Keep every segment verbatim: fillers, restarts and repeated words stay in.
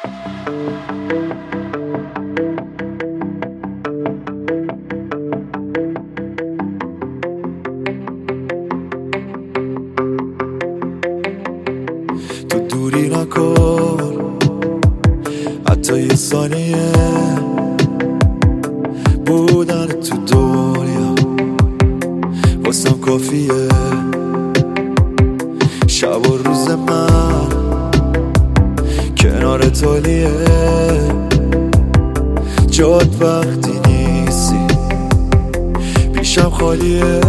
تو دوری نکن حتی یه ثانیه، بودن تو دنیا واسم کافیه. شب و روز من کنار تالیه، جاد وقتی نیستی پیشم خالیه.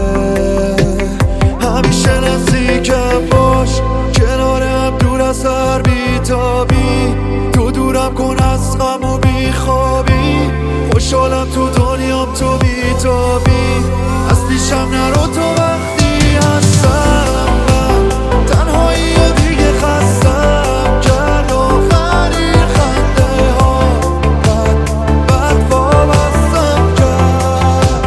همیشه نزدیکم باش، کنارم دور از هر بیتابی. تو دورم کن از غم و بیخوابی، خوشحالم تو دنیام تو بیتابی. از پیشم نرو تو وقتی هستم، من تنهایی و دیگه خستم کرد. آخرین خنده ها بد بد وابستم کرد.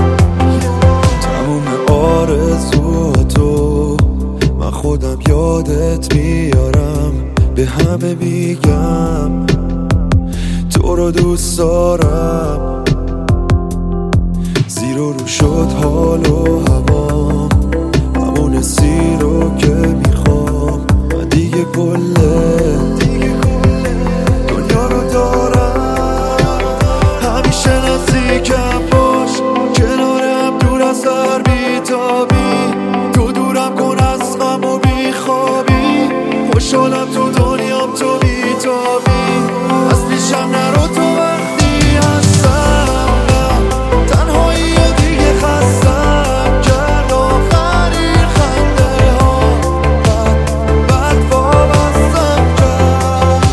تموم آرزوهاتو من خودم یادت میارم، به همه میگم تو رو دوست دارم. زیر و رو شد حال و هوام، همون حسی رو که میخوام. من دیگه کله دنیا رو دارم. همیشه نزدیکم باش، کنارم دور از هر بیتابی. تو دورم کن از غم و بیخوابی، خوشحالم تو دنیام تو بیتابی. از پیشم نرو تو وقتی هستم، من تنهایی و دیگه خستم کرد. آخرین خنده ها بد بد وابستم کرد.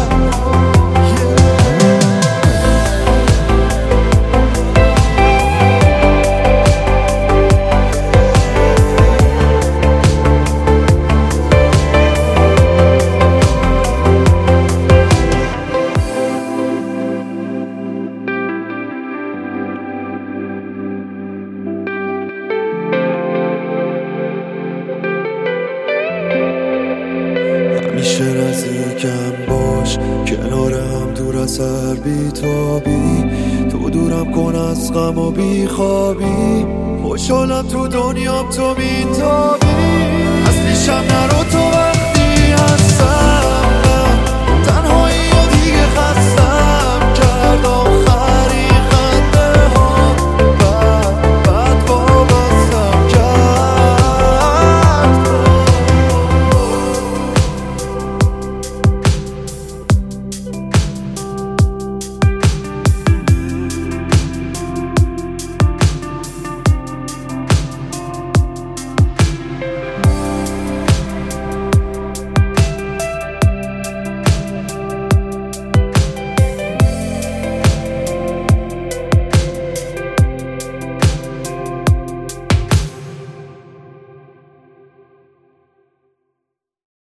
همیشه نزدیکم باش، کنارم دور از هر بیتابی. تو دورم کن از غم و بیخوابی، خوشحالم تو دنیام تو بیتابی. از پیشم نرو تو